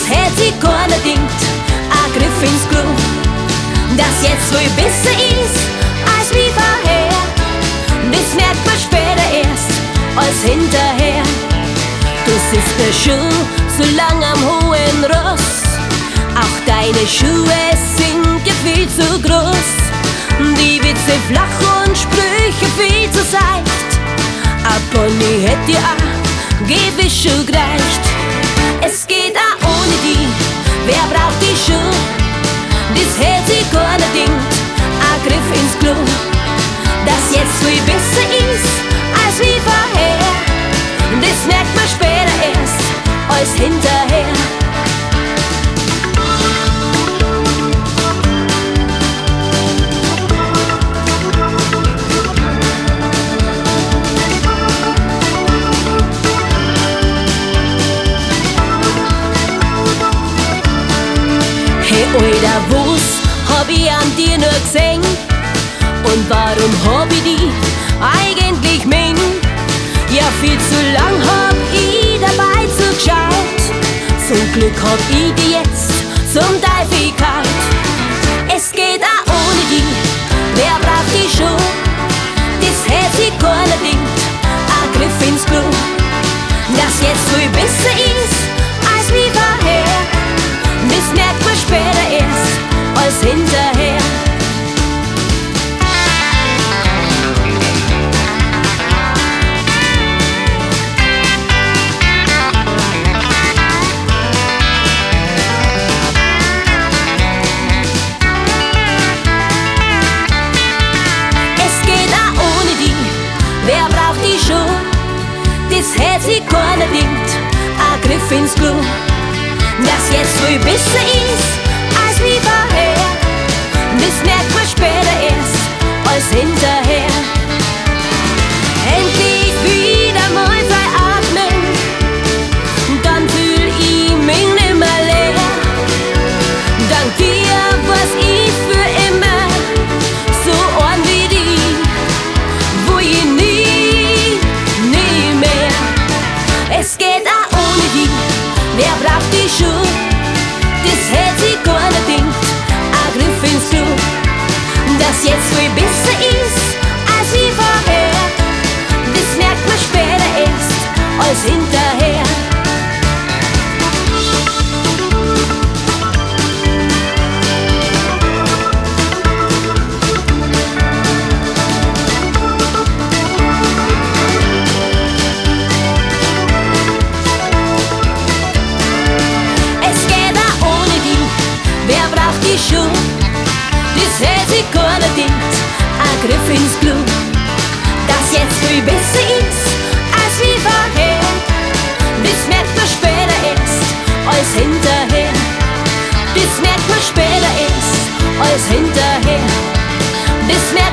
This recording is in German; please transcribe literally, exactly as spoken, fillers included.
hält sich keiner denkt, ein Griff ins Klo, das jetzt viel besser ist als wie vorher. Das merkt man später erst als hinterher. Du sitzt der Schuh so lang am hohen Ross, auch deine Schuhe sind viel zu groß. Die Witze flach und Sprüche viel zu seicht, ein Pony hätte dir auch gewiss schon gereicht. Es geht auch ohne die, wer braucht die Schuhe? Das hält sich keiner denkt, ein Griff ins Klo, das jetzt viel besser ist als wie vorher. Das merkt man später erst als hinterher. Hey Alter, was hab ich an dir nur gesehen? Und warum hab ich die eigentlich mengen? Ja, viel zu lang hab ich dabei zugeschaut. Zum Glück hab ich die jetzt zum Teufel gehaut. Es geht auch ohne die, wer braucht die Schuhe? Das hält sich keiner denkt, ein Griff ins Klo, das jetzt viel besser ist als wie vorher. Das merkt man später erst als hinterher. Das hält sich keiner denkt, ein Griff ins Klo, das jetzt viel besser ist als wie vorher. Das merkt man später erst als hinterher. Endlich wieder mal frei atmen, dann fühl ich mich nimmer leer. Dank dir was ich für immer so arm wie die, wo ich nie, nie mehr. Es geht auch ohne die, wer braucht die Schuhe? Das hält sich keiner denkt, ein Griff ins Klo, das jetzt viel besser ist als wie vorher. Das merkt man später erst als hinterher. Die Schuhe, das hält sich keiner denkt, ein Griff ins Klo, das jetzt viel besser ist als wie vorher. Das merkt man später erst als hinterher. Das merkt man später erst als hinterher. Das merkt